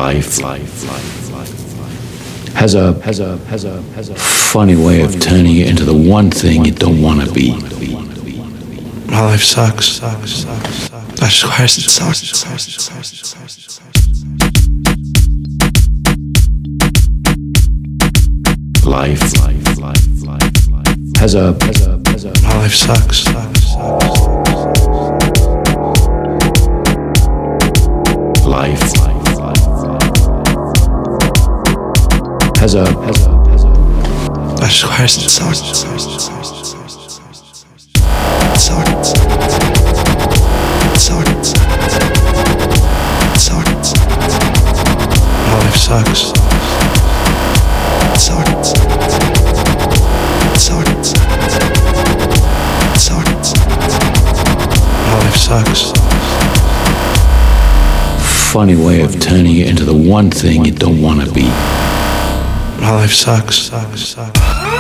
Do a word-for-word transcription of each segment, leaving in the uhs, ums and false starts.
Life has a has a has a has a funny way of turning you into the one thing you don't want to be. My life sucks. sucks, sucks, sucks. I swear it sucks. Life has a has a has a My life sucks. sucks, sucks. Life has a has a has a I swear it sucks. Sucks. Sucks. Sucks. My life sucks. Sucks. Sucks. Sucks. My life sucks. funny way of turning you into the one thing you don't want to be. My life sucks. Sucks. Sucks.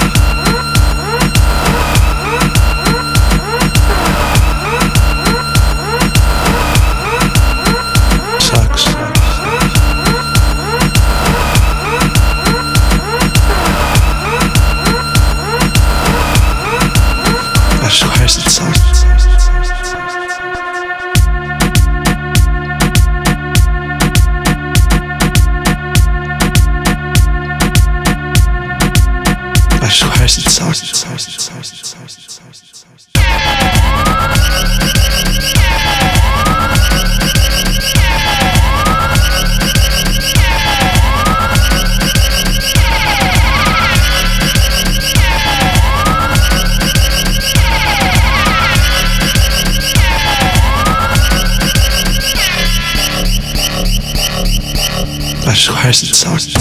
I swear it sucks.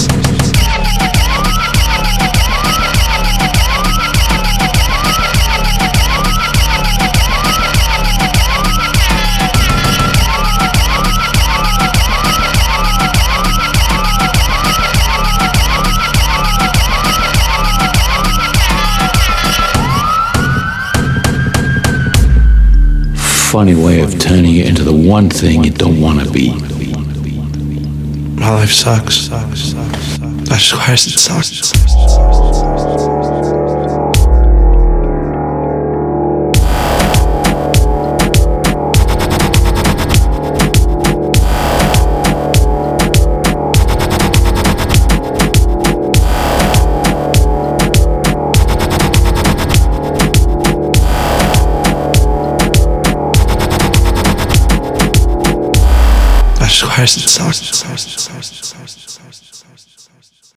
Funny way of turning you into the one thing you don't want to be. My life sucks. Sucks. Sucks. I swear it sucks. I swear it sucks.